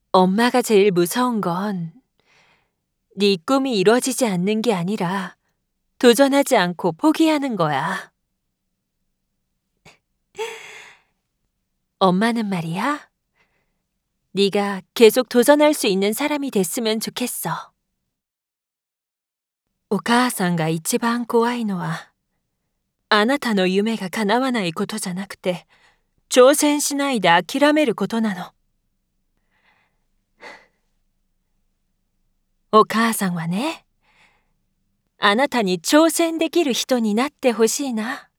엄마가 제일 무서운 건 네 꿈이 이루어지지 않는 게 아니라 도전하지 않고 포기하는 거야. 엄마는 말이야, 네가 계속 도전할 수 있는 사람이 됐으면 좋겠어. お母さんが一番怖いのは、あなたの夢が叶わないことじゃなくて、挑戦しないで諦めることなの。お母さんはね、あなたに挑戦できる人になってほしいな。